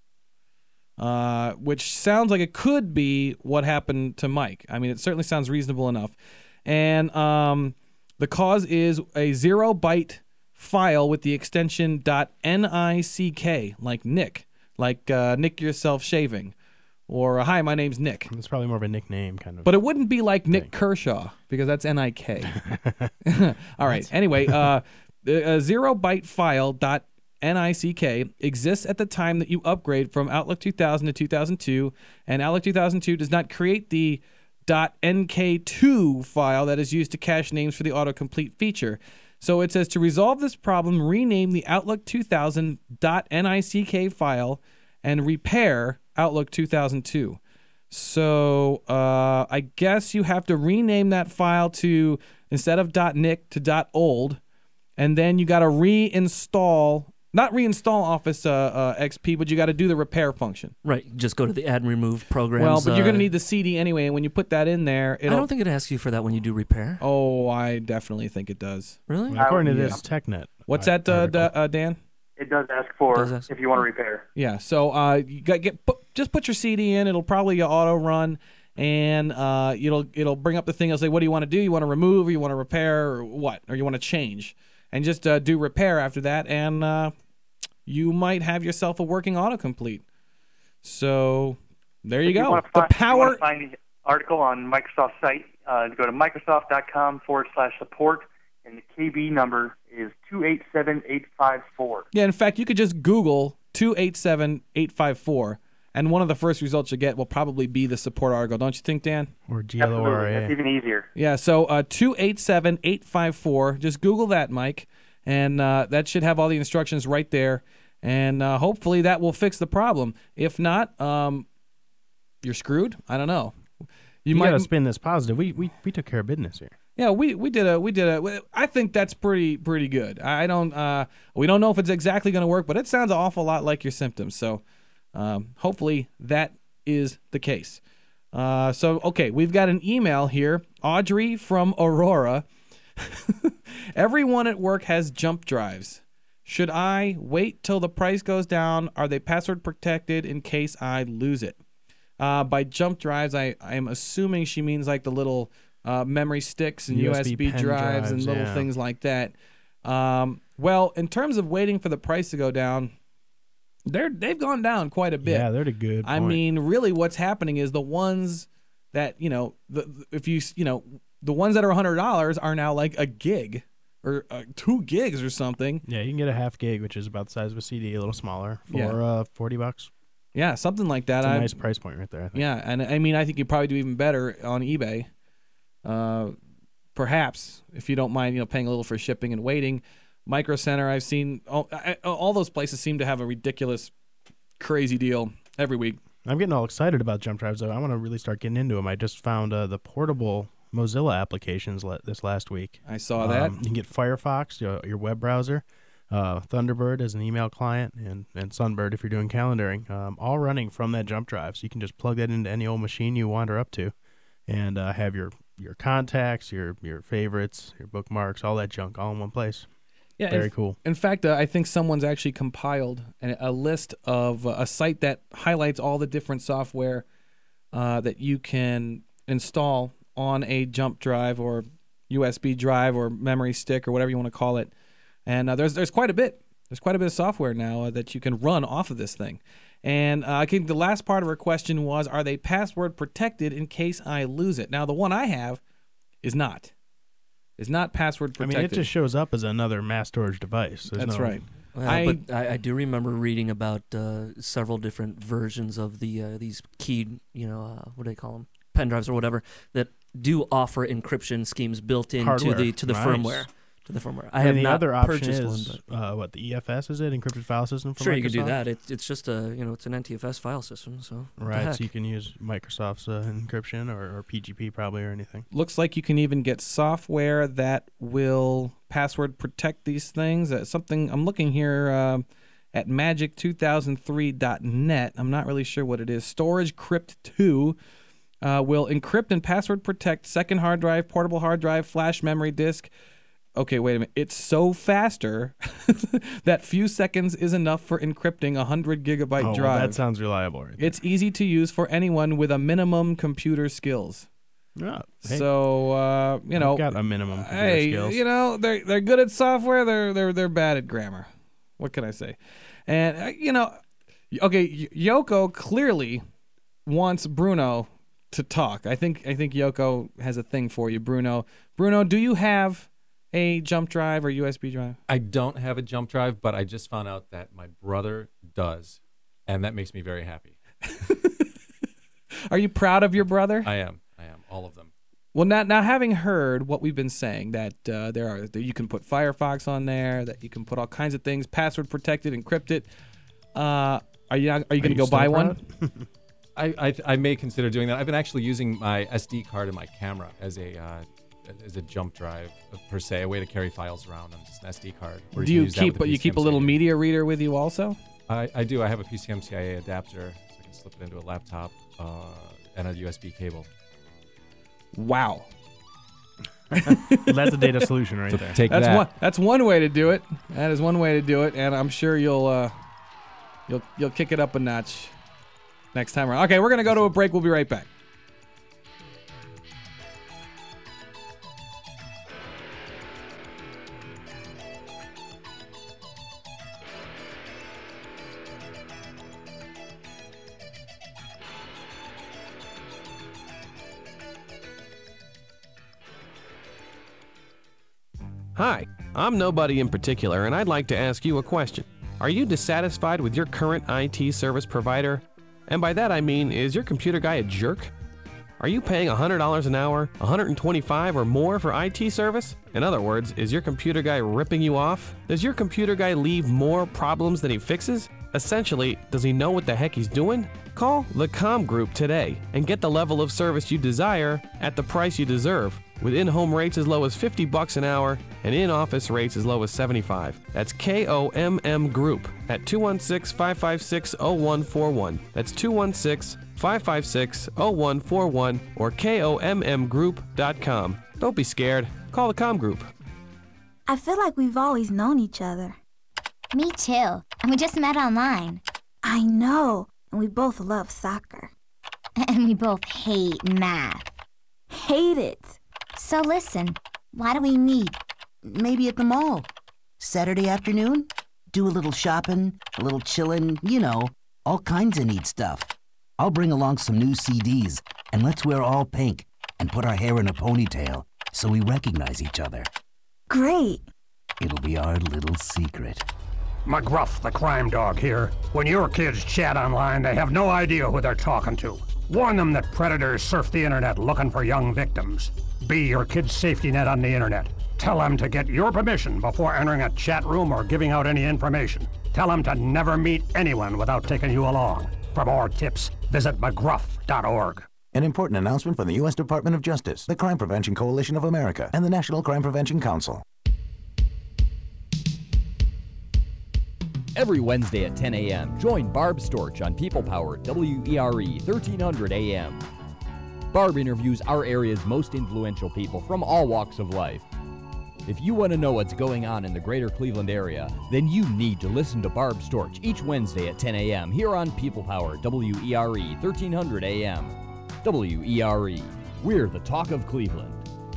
Uh, which sounds like it could be what happened to Mike. I mean, it certainly sounds reasonable enough. And um, the cause is a zero byte file with the extension .nick, like Nick, like uh, Nick yourself shaving, or uh, hi, my name's Nick. It's probably more of a nickname, kind of. But it wouldn't be like Nick Kershaw because that's N I K. All right. Anyway, uh, a zero byte file .nick exists at the time that you upgrade from Outlook two thousand to two thousand two, and Outlook two thousand two does not create the N K two file that is used to cache names for the autocomplete feature. So it says to resolve this problem, rename the Outlook two thousand .nick file and repair Outlook two thousand two. So uh, I guess you have to rename that file to, instead of .nic to .old, and then you got to reinstall, not reinstall Office uh, uh, X P, but you got to do the repair function. Right, just go to the add and remove programs. Well, but you're going to uh, need the C D anyway, and when you put that in there, I it'll... don't think it asks you for that when you do repair. Oh, I definitely think it does. Really? Well, according to Yeah. this TechNet. What's uh, that, uh, article. da- uh, Dan? It does ask for Does ask- if you want to repair. Yeah, so uh, you got get put, just put your C D in. It'll probably auto run, and uh, it'll it'll bring up the thing. It'll say, "What do you want to do? You want to remove, or you want to repair, or what, or you want to change?" and just uh, do repair after that, and uh, you might have yourself a working autocomplete. So there you If you go. wanna The find, if you power. wanna find the article on Microsoft's site, uh, go to microsoft.com forward slash support, and the K B number is two eight seven eight five four. Yeah, in fact, you could just Google two eight seven eight five four, and one of the first results you get will probably be the support article, don't you think, Dan? Or G L O R A. That's even easier. Yeah, so uh, two eight seven eight five four. Just Google that, Mike, and uh, that should have all the instructions right there, and uh, hopefully that will fix the problem. If not, um, you're screwed. I don't know. You, might got to spin this positive. We, we we took care of business here. Yeah, we, we did a we did a. I think that's pretty pretty good. I don't. Uh, we don't know if it's exactly going to work, but it sounds an awful lot like your symptoms. So, um, hopefully that is the case. Uh, so okay, we've got an email here. Audrey from Aurora. Everyone at work has jump drives. Should I wait till the price goes down? Are they password protected in case I lose it? Uh, by jump drives, I I am assuming she means like the little. Uh, memory sticks and U S B, U S B drives, drives and little yeah. things like that. Um, well, in terms of waiting for the price to go down, they're they've gone down quite a bit. Yeah, they're a good I point. mean, really, what's happening is the ones that you know, the if you you know, the ones that are a hundred dollars are now like a gig or uh, two gigs or something. Yeah, you can get a half gig, which is about the size of a C D, a little smaller, for Yeah. uh, forty bucks. Yeah, something like that. That's a I- nice price point right there. I think. Yeah, and I mean, I think you probably do even better on eBay. Uh, perhaps if you don't mind, you know, paying a little for shipping and waiting. Micro Center, I've seen all, I, all those places seem to have a ridiculous, crazy deal every week. I'm getting all excited about jump drives, though. I want to really start getting into them. I just found uh, the portable Mozilla applications le- this last week. I saw that. Um, you can get Firefox, your, your web browser, uh, Thunderbird as an email client, and, and Sunbird if you're doing calendaring, um, all running from that jump drive. So you can just plug that into any old machine you wander up to and uh, have your, your contacts, your, your favorites, your bookmarks, all that junk all in one place. Yeah, Very in, cool. In fact, uh, I think someone's actually compiled a, a list of uh, a site that highlights all the different software uh, that you can install on a jump drive or U S B drive or memory stick or whatever you want to call it. And uh, there's there's quite a bit. There's quite a bit of software now uh, that you can run off of this thing. And uh, I think the last part of her question was, are they password protected in case I lose it? Now, the one I have is not. Is not password I protected. mean, it just shows up as another mass storage device. There's That's no- right. Well, I- but I, I do remember reading about uh, several different versions of the uh, these keyed, you know, uh, what do they call them, pen drives or whatever, that do offer encryption schemes built into Hardware. the to the Nice. firmware. To the firmware. I And have the not other option purchased is, one, but uh, what, the E F S, is it? Encrypted file system from sure Microsoft? you could do that. It's it's just a you know it's an N T F S file system, so what the Right, heck? so you can use Microsoft's uh, encryption or, or P G P probably or anything. Looks like you can even get software that will password protect these things. Uh, something I'm looking here uh, at magic two thousand three dot net. I'm not really sure what it is. Storage Crypt two uh, will encrypt and password protect second hard drive, portable hard drive, flash memory disk. Okay, wait a minute. It's so faster that few seconds is enough for encrypting a one hundred gigabyte Oh, well, drive. that sounds reliable. Right? It's easy to use for anyone with a minimum computer skills. Yeah, hey, So uh, you know, I've got a minimum computer hey, skills. you know, they're they're good at software. They're they're they're bad at grammar. What can I say? And uh, you know, okay, Y- Yoko clearly wants Bruno to talk. I think I think Yoko has a thing for you, Bruno. Bruno, do you have a jump drive or U S B drive? I don't have a jump drive, but I just found out that my brother does, and that makes me very happy. Are you proud of your brother? I am. I am. All of them. Well, now, now having heard what we've been saying, that uh, there are that you can put Firefox on there, that you can put all kinds of things, password protected, encrypted. Uh, are you not, are you going to go buy one? I, I I may consider doing that. I've been actually using my S D card in my camera as a uh, as a jump drive per se, a way to carry files around on just an S D card. where Do can you use that keep with the you keep a P C M C I A. little media reader with you also? I, I do. I have a P C M C I A adapter, so I can slip it into a laptop uh, and a U S B cable. Wow. That's a data solution right So there. take That's that. one. That's one way to do it. That is one way to do it, and I'm sure you'll uh, you'll you'll kick it up a notch next time around. Okay, we're gonna go to a break. We'll be right back. Hi, I'm nobody in particular, and I'd like to ask you a question. Are you dissatisfied with your current I T service provider? And by that I mean, is your computer guy a jerk? Are you paying one hundred dollars an hour, one hundred twenty-five dollars or more for I T service? In other words, is your computer guy ripping you off? Does your computer guy leave more problems than he fixes? Essentially, does he know what the heck he's doing? Call the Com Group today and get the level of service you desire at the price you deserve, with in-home rates as low as fifty bucks an hour and in-office rates as low as seventy-five. That's K O M M Group at two one six, five five six, zero one four one. That's two one six, five five six, zero one four one or K O M M group dot com. Don't be scared. Call the Com Group. I feel like we've always known each other. Me too. And we just met online. I know. And we both love soccer. And we both hate math. Hate it. So listen, why do we meet? Maybe at the mall. Saturday afternoon? Do a little shopping, a little chillin', you know, all kinds of neat stuff. I'll bring along some new C Ds, and let's wear all pink and put our hair in a ponytail so we recognize each other. Great. It'll be our little secret. McGruff, the crime dog here. When your kids chat online, they have no idea who they're talking to. Warn them that predators surf the internet looking for young victims. Be your kid's safety net on the internet. Tell them to get your permission before entering a chat room or giving out any information. Tell them to never meet anyone without taking you along. For more tips, visit McGruff dot org. An important announcement from the U S Department of Justice, the Crime Prevention Coalition of America, and the National Crime Prevention Council. Every Wednesday at ten a.m., join Barb Storch on People Power W E R E thirteen hundred A M. Barb interviews our area's most influential people from all walks of life. If you want to know what's going on in the greater Cleveland area, then you need to listen to Barb Storch each Wednesday at ten a.m. here on People Power W E R E thirteen hundred A M. W E R E, we're the talk of Cleveland.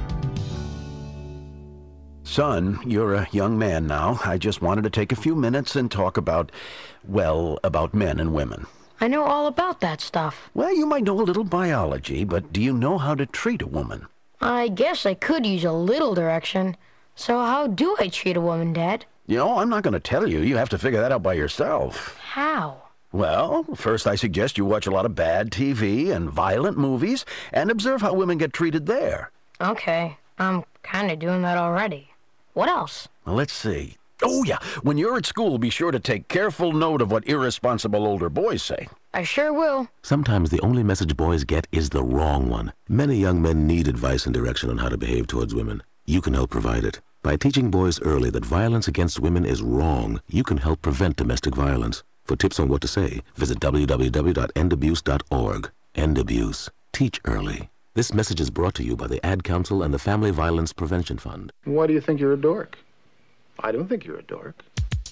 Son, you're a young man now. I just wanted to take a few minutes and talk about, well, about men and women. I know all about that stuff. Well, you might know a little biology, but do you know how to treat a woman? I guess I could use a little direction. So how do I treat a woman, Dad? You know, I'm not going to tell you. You have to figure that out by yourself. How? Well, first I suggest you watch a lot of bad T V and violent movies and observe how women get treated there. Okay, I'm kind of doing that already. What else? Well, let's see. Oh, yeah. When you're at school, be sure to take careful note of what irresponsible older boys say. I sure will. Sometimes the only message boys get is the wrong one. Many young men need advice and direction on how to behave towards women. You can help provide it. By teaching boys early that violence against women is wrong, you can help prevent domestic violence. For tips on what to say, visit w w w dot end abuse dot org. End Abuse. Teach early. This message is brought to you by the Ad Council and the Family Violence Prevention Fund. Why do you think you're a dork? I don't think you're a dork.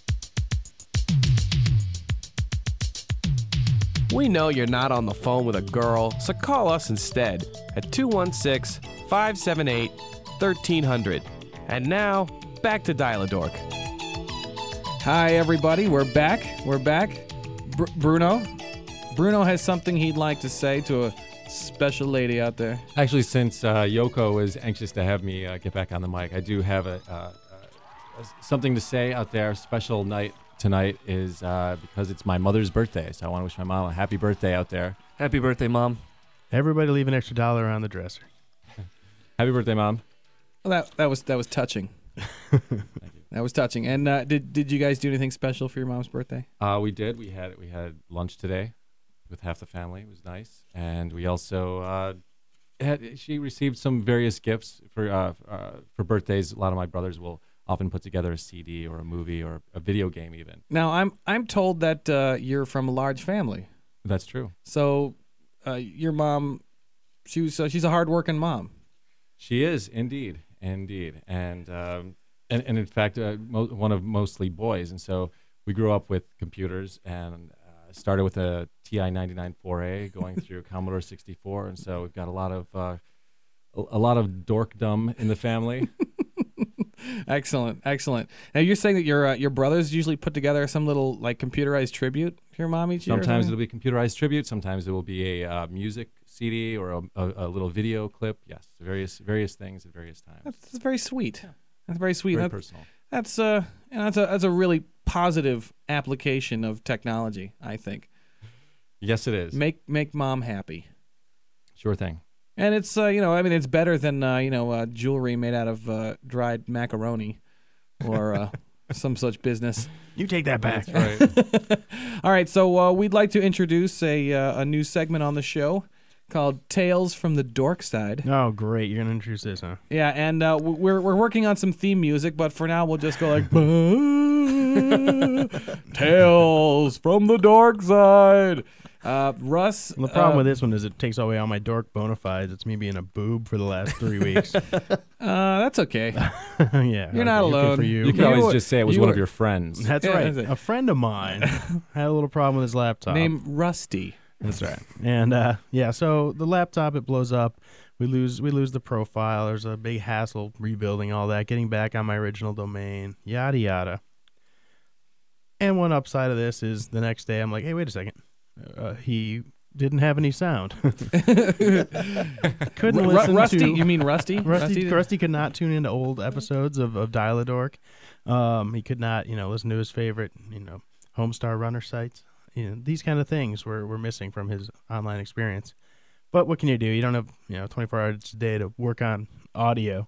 We know you're not on the phone with a girl, so call us instead at two one six, five seven eight, one three zero zero. And now, back to Dial-A-Dork. Hi, everybody. We're back. We're back. Br- Bruno. Bruno has something he'd like to say to a special lady out there. Actually, since uh, Yoko is anxious to have me uh, get back on the mic, I do have a, uh, uh, something to say out there. Special night tonight is uh, because it's my mother's birthday, so I want to wish my mom a happy birthday out there. Happy birthday, Mom. Everybody leave an extra dollar on the dresser. Happy birthday, Mom. Well, that that was that was touching. That was touching. And uh, did did you guys do anything special for your mom's birthday? Uh, we did. We had we had lunch today with half the family. It was nice, and we also uh, had she received some various gifts for uh, uh, for birthdays. A lot of my brothers will often put together a C D or a movie or a video game, even. Now, I'm I'm told that uh, you're from a large family. That's true. So, uh, your mom, she was uh, she's a hardworking mom. She is indeed, indeed, and um, and, and in fact, uh, mo- one of mostly boys, and so we grew up with computers and uh, started with a T I ninety-nine four A, going through Commodore sixty-four, and so we've got a lot of uh, a, a lot of dorkdom in the family. Excellent, excellent. Now you're saying that your uh, your brothers usually put together some little like computerized tribute to your mom each year? Sometimes it'll be computerized tribute. Sometimes it will be a uh, music C D or a, a, a little video clip. Yes, various various things at various times. That's, that's very sweet. Yeah. That's very sweet. Very That- personal. That's uh, and that's a that's a really positive application of technology, I think. Yes, it is. Make make mom happy. Sure thing. And it's uh, you know, I mean, it's better than uh, you know, uh, jewelry made out of uh, dried macaroni, or uh, some such business. You take that back. That's right. All right, so uh, we'd like to introduce a uh, a new segment on the show called Tales from the Dork Side. Oh, great! You're gonna introduce this, huh? Yeah, and uh, w- we're we're working on some theme music, but for now we'll just go like Tales from the Dork Side. Uh, Russ. Well, the problem uh, with this one is it takes away all my dork bona fides. It's me being a boob for the last three weeks. Uh, that's okay. Yeah, You're not okay, good alone. for you. You can always just say it was you one were- of your friends. That's Yeah, right. that's it. A friend of mine had a little problem with his laptop. Named Rusty. That's right. And uh, yeah, so the laptop, it blows up. We lose we lose the profile. There's a big hassle rebuilding all that, getting back on my original domain, yada yada. And one upside of this is the next day I'm like, hey, wait a second. Uh, he didn't have any sound. Couldn't Ru- listen Rusty? to You mean Rusty? Rusty, Rusty Rusty, did- could not tune into old episodes of, of Dial-A-Dork. Um, he could not, you know, listen to his favorite, you know, Homestar Runner sites. You know, these kind of things were, were missing from his online experience. But what can you do? You don't have, you know, twenty-four hours a day to work on audio.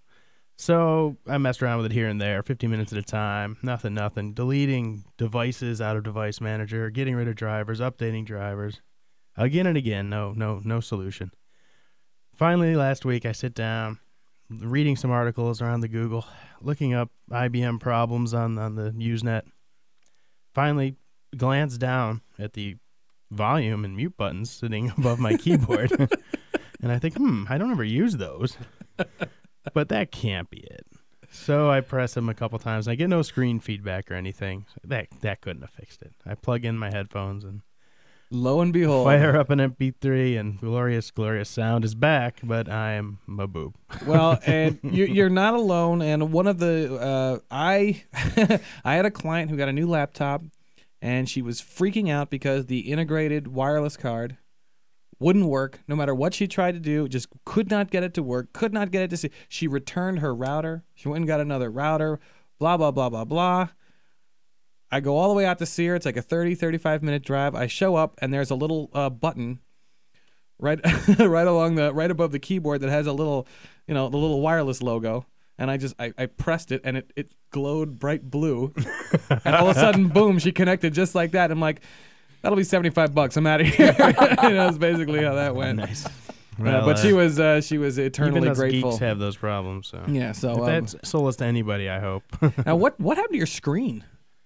So I messed around with it here and there, fifteen minutes at a time, nothing, nothing. Deleting devices out of Device Manager, getting rid of drivers, updating drivers. Again and again, no, no, no solution. Finally, last week, I sit down, reading some articles around the Google, looking up I B M problems on, on the Usenet. Finally, glance down at the volume and mute buttons sitting above my keyboard. And I think, hmm, I don't ever use those. But that can't be it. So I press them a couple times. I get no screen feedback or anything. That that couldn't have fixed it. I plug in my headphones and lo and behold, fire up an M P three, and glorious, glorious sound is back. But I am a boob. Well, and you, you're not alone. And one of the uh, I I had a client who got a new laptop, and she was freaking out because the integrated wireless card wouldn't work. No matter what she tried to do, just could not get it to work. Could not get it to see. She returned her router. She went and got another router. Blah blah blah blah blah. I go all the way out to see her. It's like a thirty, thirty-five minute drive. I show up, and there's a little uh, button right right along the right above the keyboard that has a little, you know, the little wireless logo. And I just I, I pressed it, and it, it glowed bright blue. And all of a sudden, boom, she connected just like that. I'm like, that'll be seventy-five bucks. I'm out of here. You know, that's basically how that went. Nice. Uh, Well, but she uh, was uh, she was eternally Even us grateful. geeks have those problems. So Yeah, so, if um, that's solace to anybody, I hope. Now, what what happened to your screen?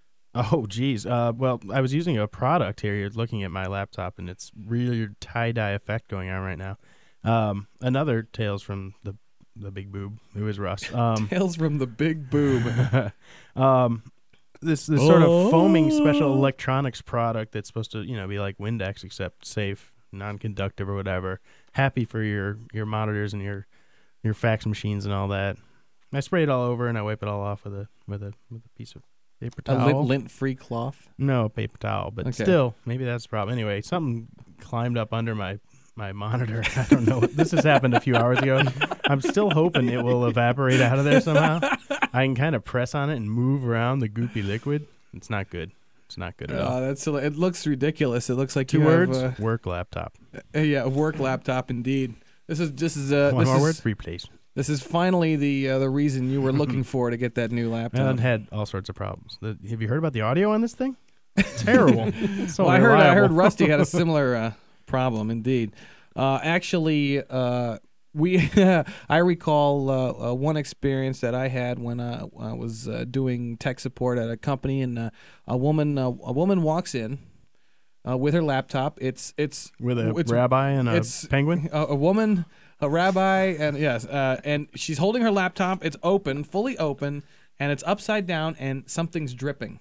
Oh, geez. Uh, well, I was using a product here. You're looking at my laptop, and it's really tie-dye effect going on right now. Um, another Tales from the the big boob, who is Russ. Um, Tales from the big boob. um, this this sort Oh. of foaming special electronics product that's supposed to, you know, be like Windex except safe, non-conductive or whatever. Happy for your, your monitors and your your fax machines and all that. I spray it all over and I wipe it all off with a with a with a piece of paper A towel. lint, lint-free cloth? No, paper towel, but Okay. still, maybe that's the problem. Anyway, something climbed up under my, my monitor. I don't know. This has happened a few hours ago. I'm still hoping it will evaporate out of there somehow. I can kind of press on it and move around the goopy liquid. It's not good. It's not good at all. Oh, that's it looks ridiculous. It looks like Two you words, have, uh, work laptop. Uh, yeah, a work laptop indeed. This is this is uh One this more is, word, three please. This is finally the uh, the reason you were looking for to get that new laptop. Well, it had all sorts of problems. The, have you heard about the audio on this thing? Terrible. It's so well, I heard I heard unreliable. Rusty had a similar uh, problem indeed. Uh, actually, uh, we I recall uh, uh, one experience that I had when uh, I was uh, doing tech support at a company, and uh, a woman uh, a woman walks in uh, with her laptop. It's it's With a it's, rabbi and a it's penguin? A, a woman, a rabbi, and yes, uh, and she's holding her laptop. It's open, fully open, and it's upside down, and something's dripping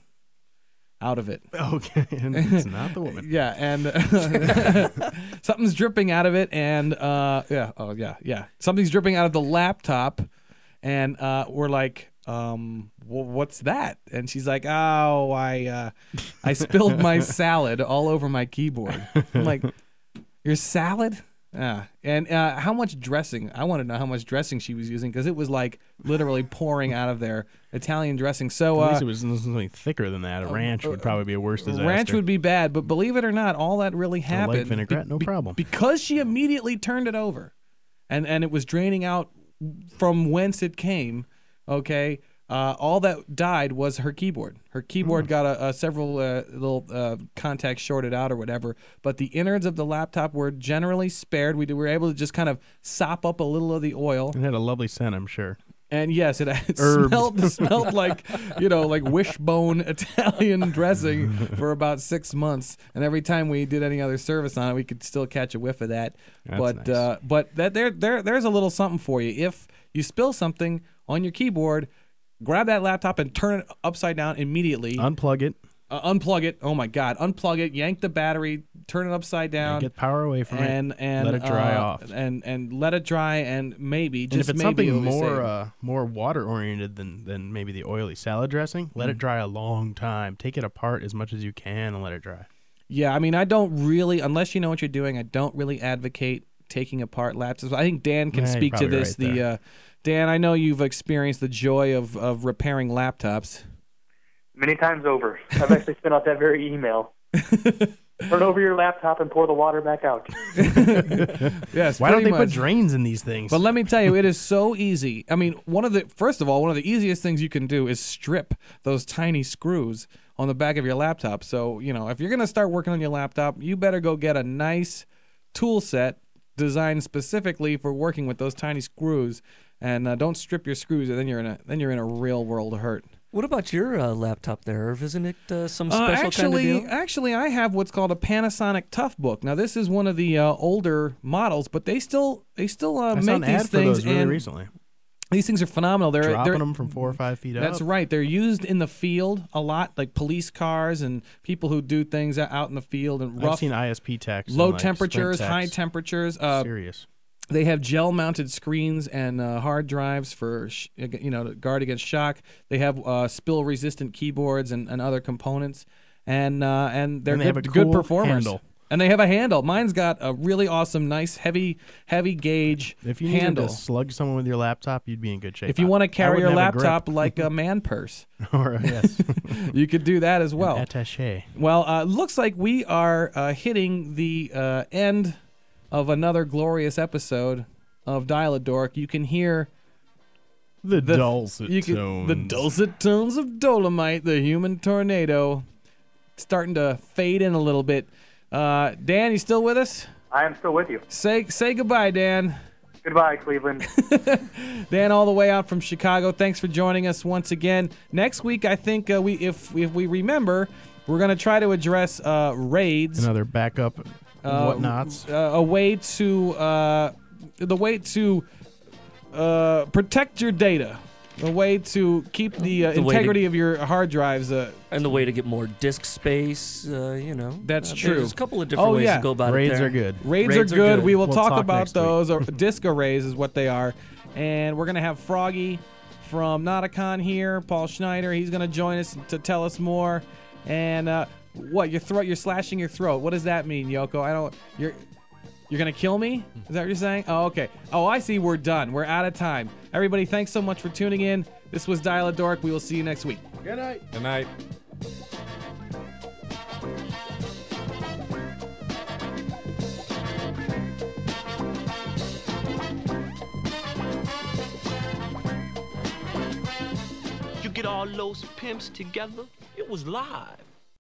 out of it. Okay, and it's not the woman. Yeah, and uh, something's dripping out of it, and uh, yeah, oh yeah, yeah, something's dripping out of the laptop, and uh, we're like, um, well, what's that? And she's like, oh, I, uh, I spilled my salad all over my keyboard. I'm like, your salad? Yeah, and uh, how much dressing? I want to know how much dressing she was using because it was like literally pouring out of there. Italian dressing. So At uh, least it was something thicker than that. A ranch would probably be a worse disaster. ranch would be bad, but believe it or not, all that really So light happened. vinaigrette, no problem. Because she immediately turned it over, and and it was draining out from whence it came. Okay. Uh, all that died was her keyboard. Her keyboard Hmm. got a, a several uh, little uh, contacts shorted out or whatever, but the innards of the laptop were generally spared. We d- were able to just kind of sop up a little of the oil. It had a lovely scent, I'm sure. And yes, it, it Herbs. smelled it smelled like, you know, like wishbone Italian dressing for about six months. And every time we did any other service on it, we could still catch a whiff of that. That's but nice. uh, but that there there there's a little something for you. If you spill something on your keyboard, grab that laptop and turn it upside down immediately. Unplug it. Uh, unplug it. Oh my God! Unplug it. Yank the battery. Turn it upside down. And get power away from and, it. And Let it dry uh, off. And and let it dry. And maybe And just if it's maybe something it'll be more saved. uh, more water oriented than, than maybe the oily salad dressing, let it Mm. dry a long time. Take it apart as much as you can and let it dry. Yeah, I mean, I don't really, unless you know what you're doing, I don't really advocate taking apart laptops. I think Dan can Yeah, you're speak to probably this. right the there. uh, Dan, I know you've experienced the joy of, of repairing laptops. Many times over. I've actually sent out that very email. Turn over your laptop and pour the water back out. Yes. Why don't pretty they much. put drains in these things? But let me tell you, it is so easy. I mean, one of the first of all, one of the easiest things you can do is strip those tiny screws on the back of your laptop. So, you know, if you're going to start working on your laptop, you better go get a nice tool set designed specifically for working with those tiny screws, and uh, don't strip your screws, or then you're in a then you're in a real world of hurt. What about your uh, laptop there, Irv? Isn't it uh, some Uh, special actually, kind of deal? actually, I have what's called a Panasonic Toughbook. Now, this is one of the uh, older models, but they still they still uh, I make saw an these ad for things. those really and recently. These things are phenomenal. They're Dropping they're, them from four or five feet That's up. right. They're used in the field a lot, like police cars and people who do things out in the field and rough. I've seen I S P techs. and, low like, temperatures, sprint high techs. temperatures. Uh, Serious. They have gel-mounted screens and uh, hard drives for sh- you know to guard against shock. They have uh, spill-resistant keyboards and, and other components, and uh, and they're And they good, have a good cool performers. handle. And they have a handle. Mine's got a really awesome, nice, heavy, heavy gauge If you needed handle. to slug someone with your laptop, you'd be in good shape. If you want to I carry wouldn't your have a grip. laptop like a man purse, or yes, you could do that as well. An attaché. Well, uh, looks like we are uh, hitting the uh, end of another glorious episode of Dial-A-Dork. You can hear The dulcet you can, tones. the dulcet tones of Dolomite, the human tornado, starting to fade in a little bit. Uh, Dan, you still with us? I am still with you. Say say goodbye, Dan. Goodbye, Cleveland. Dan, all the way out from Chicago. Thanks for joining us once again. Next week, I think uh, we, if if we remember, we're going to try to address uh, raids. Another backup uh, whatnots. Uh, a way to uh, the way to uh, protect your data. A way to keep the, uh, The way to- integrity of your hard drives. Uh, And the way to get more disk space, uh, you know. That's uh, true. There's a couple of different oh, ways yeah. to go about Raids it there. are good. Raids, are, good. We will We'll talk, talk about next week. those. Or disk arrays is what they are. And we're going to have Froggy from Nauticon here, Paul Schneider. He's going to join us to tell us more. And uh, what, your throat? You're slashing your throat. What does that mean, Yoko? I don't. You're. You're going to kill me? Is that what you're saying? Oh, okay. Oh, I see. We're done. We're out of time. Everybody, thanks so much for tuning in. This was Dial-A-Dork. We will see you next week. Good night. Good night. You get all those pimps together, it was live.